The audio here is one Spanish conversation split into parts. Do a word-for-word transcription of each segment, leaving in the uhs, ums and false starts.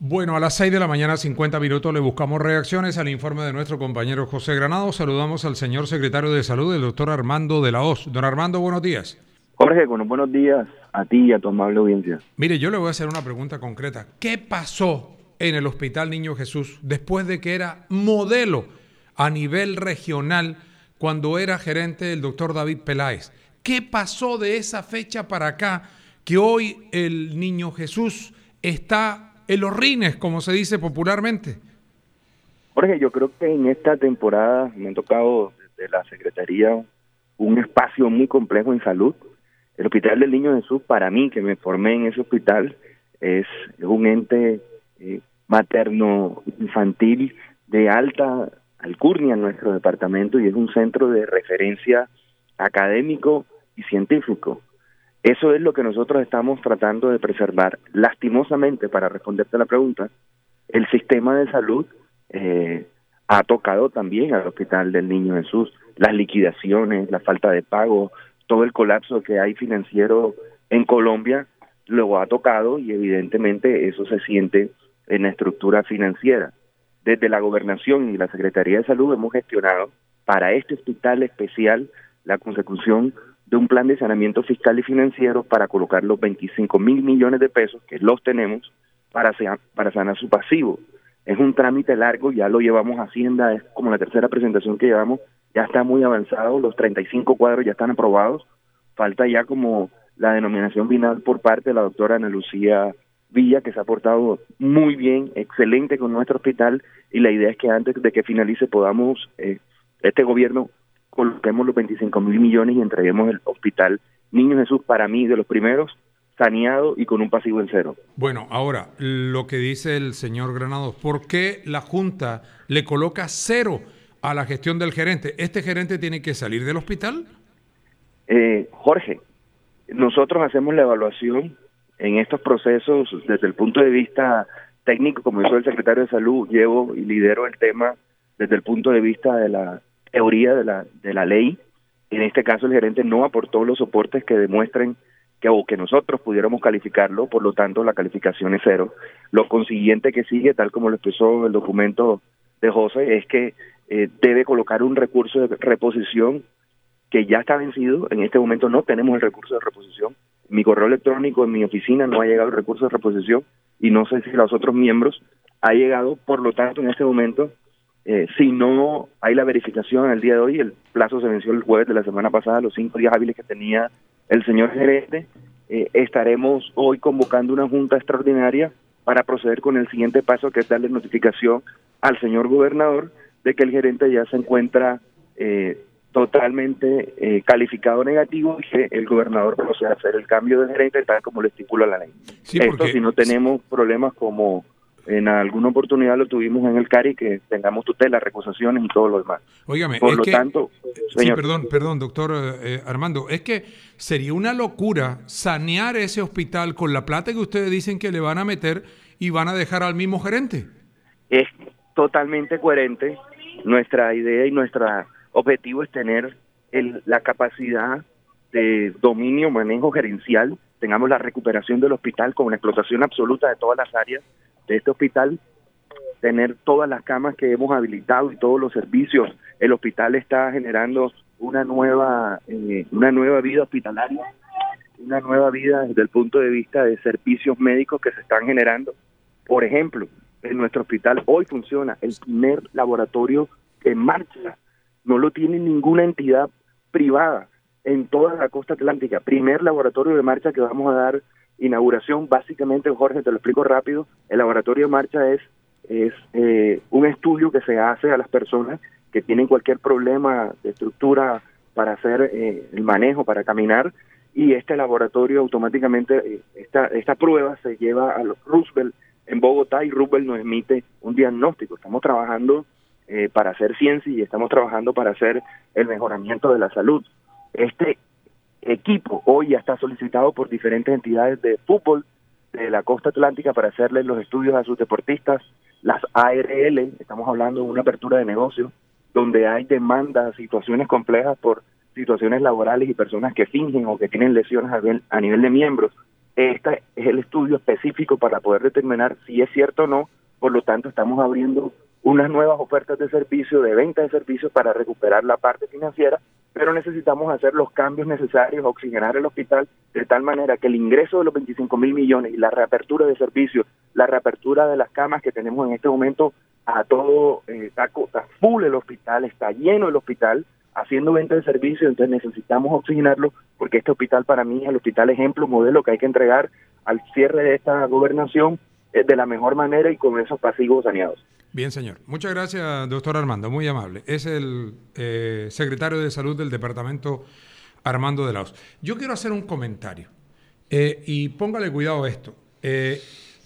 Bueno, a las seis de la mañana, cincuenta minutos, le buscamos reacciones al informe de nuestro compañero José Granado. Saludamos al señor secretario de Salud, el doctor Armando de la Hoz. Don Armando, buenos días. Jorge, con buenos días a ti y a tu amable audiencia. Mire, yo le voy a hacer una pregunta concreta. ¿Qué pasó en el Hospital Niño Jesús después de que era modelo a nivel regional cuando era gerente el doctor David Peláez? ¿Qué pasó de esa fecha para acá que hoy el Niño Jesús está en los rines, como se dice popularmente? Jorge, yo creo que en esta temporada me ha tocado desde la Secretaría un espacio muy complejo en salud. El Hospital del Niño Jesús, para mí, que me formé en ese hospital, es, es un ente eh, materno-infantil de alta alcurnia en nuestro departamento y es un centro de referencia académico y científico. Eso es lo que nosotros estamos tratando de preservar. Lastimosamente, para responderte a la pregunta, el sistema de salud eh, ha tocado también al Hospital del Niño Jesús. Las liquidaciones, la falta de pago, todo el colapso que hay financiero en Colombia lo ha tocado y evidentemente eso se siente en la estructura financiera. Desde la Gobernación y la Secretaría de Salud hemos gestionado para este hospital especial la consecución de un plan de saneamiento fiscal y financiero para colocar los veinticinco mil millones de pesos, que los tenemos, para, para sanar su pasivo. Es un trámite largo, ya lo llevamos a Hacienda, es como la tercera presentación que llevamos, ya está muy avanzado, los treinta y cinco cuadros ya están aprobados, falta ya como la denominación final por parte de la doctora Ana Lucía Villa, que se ha portado muy bien, excelente con nuestro hospital, y la idea es que antes de que finalice podamos, eh, este gobierno, coloquemos los veinticinco mil millones y entreguemos el Hospital Niño Jesús, para mí, de los primeros, saneado y con un pasivo en cero. Bueno, ahora, lo que dice el señor Granados, ¿por qué la Junta le coloca cero a la gestión del gerente? ¿Este gerente tiene que salir del hospital? Eh, Jorge, nosotros hacemos la evaluación en estos procesos desde el punto de vista técnico, como yo soy el secretario de Salud, llevo y lidero el tema desde el punto de vista de la teoría de la de la ley. En este caso el gerente no aportó los soportes que demuestren que o que nosotros pudiéramos calificarlo, por lo tanto la calificación es cero. Lo consiguiente que sigue, tal como lo expresó el documento de José, es que eh, debe colocar un recurso de reposición que ya está vencido. En este momento no tenemos el recurso de reposición. En mi correo electrónico, en mi oficina, no ha llegado el recurso de reposición y no sé si los otros miembros ha llegado. Por lo tanto, en este momento, Eh, si no hay la verificación el día de hoy, el plazo se venció el jueves de la semana pasada, los cinco días hábiles que tenía el señor gerente, eh, estaremos hoy convocando una junta extraordinaria para proceder con el siguiente paso, que es darle notificación al señor gobernador de que el gerente ya se encuentra eh, totalmente eh, calificado negativo y que el gobernador proceda a hacer el cambio de gerente tal como lo estipula la ley. Sí, Esto porque si no tenemos problemas como en alguna oportunidad lo tuvimos en el C A R I, que tengamos tutela, recusaciones y todo lo demás. Óigame, Por es lo que, tanto, sí, señor, perdón, perdón, doctor eh, Armando, es que sería una locura sanear ese hospital con la plata que ustedes dicen que le van a meter y van a dejar al mismo gerente. es totalmente coherente. Nuestra idea y nuestro objetivo es tener el, la capacidad de dominio, manejo gerencial, tengamos la recuperación del hospital con una explotación absoluta de todas las áreas de este hospital, tener todas las camas que hemos habilitado y todos los servicios. El hospital está generando una nueva eh, una nueva vida hospitalaria, una nueva vida desde el punto de vista de servicios médicos que se están generando. Por ejemplo, en nuestro hospital hoy funciona el primer laboratorio en marcha, no lo tiene ninguna entidad privada en toda la costa atlántica, primer laboratorio de marcha que vamos a dar inauguración. Básicamente, Jorge, te lo explico rápido, el laboratorio de marcha es, es eh, un estudio que se hace a las personas que tienen cualquier problema de estructura para hacer eh, el manejo, para caminar, y este laboratorio automáticamente, eh, esta, esta prueba se lleva a los Roosevelt en Bogotá y Roosevelt nos emite un diagnóstico. Estamos trabajando eh, para hacer ciencia y estamos trabajando para hacer el mejoramiento de la salud. Este equipo hoy ya está solicitado por diferentes entidades de fútbol de la costa atlántica para hacerle los estudios a sus deportistas, las A R L, estamos hablando de una apertura de negocio, donde hay demandas, situaciones complejas por situaciones laborales y personas que fingen o que tienen lesiones a nivel, a nivel de miembros. Este es el estudio específico para poder determinar si es cierto o no. Por lo tanto, estamos abriendo unas nuevas ofertas de servicio, de venta de servicios para recuperar la parte financiera, pero necesitamos hacer los cambios necesarios, oxigenar el hospital de tal manera que el ingreso de los veinticinco mil millones y la reapertura de servicios, la reapertura de las camas que tenemos en este momento, a todo, eh, está, está full el hospital, está lleno el hospital, haciendo venta de servicios, entonces necesitamos oxigenarlo, porque este hospital para mí es el hospital ejemplo, modelo que hay que entregar al cierre de esta gobernación eh, de la mejor manera y con esos pasivos saneados. Bien, señor. Muchas gracias, doctor Armando, muy amable. Es el eh, secretario de Salud del departamento, Armando de la Hoz. Yo quiero hacer un comentario eh, y póngale cuidado a esto. Eh,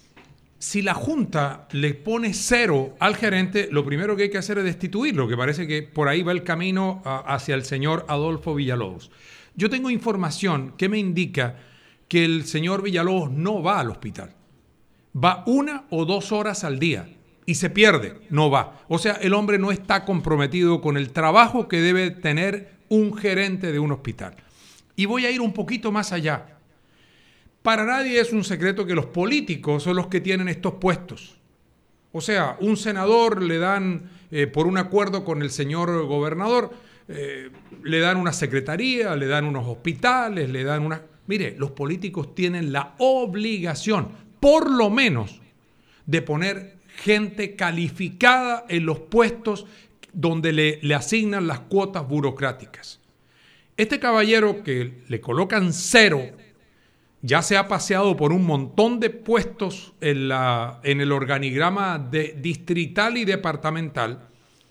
si la Junta le pone cero al gerente, lo primero que hay que hacer es destituirlo, que parece que por ahí va el camino a, hacia el señor Adolfo Villalobos. Yo tengo información que me indica que el señor Villalobos no va al hospital. Va una o dos horas al día. Y se pierde, no va. O sea, el hombre no está comprometido con el trabajo que debe tener un gerente de un hospital. Y voy a ir un poquito más allá. Para nadie es un secreto que los políticos son los que tienen estos puestos. O sea, un senador le dan, eh, por un acuerdo con el señor gobernador, eh, le dan una secretaría, le dan unos hospitales, le dan una... Mire, los políticos tienen la obligación, por lo menos, de poner gente calificada en los puestos donde le, le asignan las cuotas burocráticas. Este caballero que le colocan cero, ya se ha paseado por un montón de puestos en, la, en el organigrama de, distrital y departamental,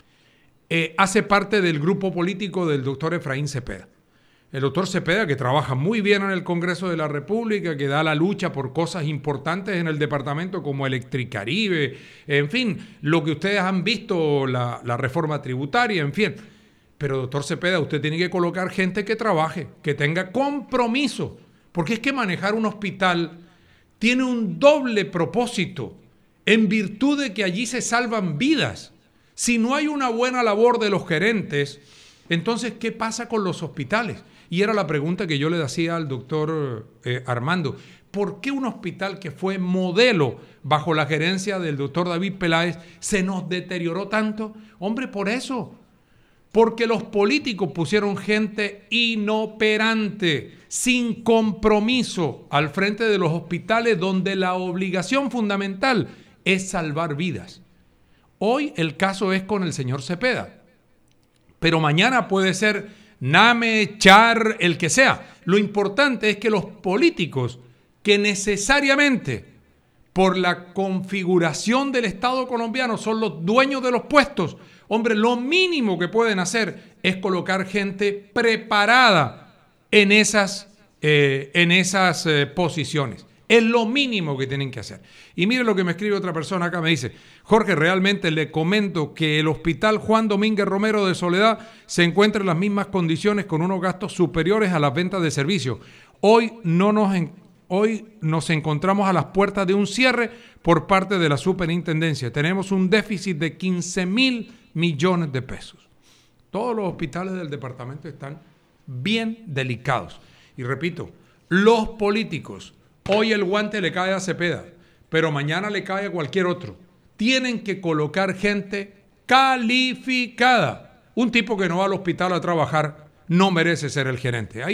eh, hace parte del grupo político del doctor Efraín Cepeda. El doctor Cepeda, que trabaja muy bien en el Congreso de la República, que da la lucha por cosas importantes en el departamento como Electricaribe, en fin, lo que ustedes han visto, la, la reforma tributaria, en fin. Pero doctor Cepeda, usted tiene que colocar gente que trabaje, que tenga compromiso, porque es que manejar un hospital tiene un doble propósito, en virtud de que allí se salvan vidas. Si no hay una buena labor de los gerentes, entonces, ¿qué pasa con los hospitales? Y era la pregunta que yo le hacía al doctor eh, Armando. ¿Por qué un hospital que fue modelo bajo la gerencia del doctor David Peláez se nos deterioró tanto? Hombre, por eso. Porque los políticos pusieron gente inoperante, sin compromiso, al frente de los hospitales donde la obligación fundamental es salvar vidas. Hoy el caso es con el señor Cepeda. Pero mañana puede ser Name, Char, el que sea. Lo importante es que los políticos que necesariamente por la configuración del Estado colombiano son los dueños de los puestos, hombre, lo mínimo que pueden hacer es colocar gente preparada en esas, eh, en esas eh, posiciones. Es lo mínimo que tienen que hacer. Y mire lo que me escribe otra persona acá, me dice: Jorge, realmente le comento que el Hospital Juan Domínguez Romero de Soledad se encuentra en las mismas condiciones con unos gastos superiores a las ventas de servicios. Hoy, no nos, en, hoy nos encontramos a las puertas de un cierre por parte de la superintendencia. Tenemos un déficit de quince mil millones de pesos. Todos los hospitales del departamento están bien delicados. Y repito, los políticos, hoy el guante le cae a Cepeda, pero mañana le cae a cualquier otro. Tienen que colocar gente calificada. Un tipo que no va al hospital a trabajar no merece ser el gerente. Ahí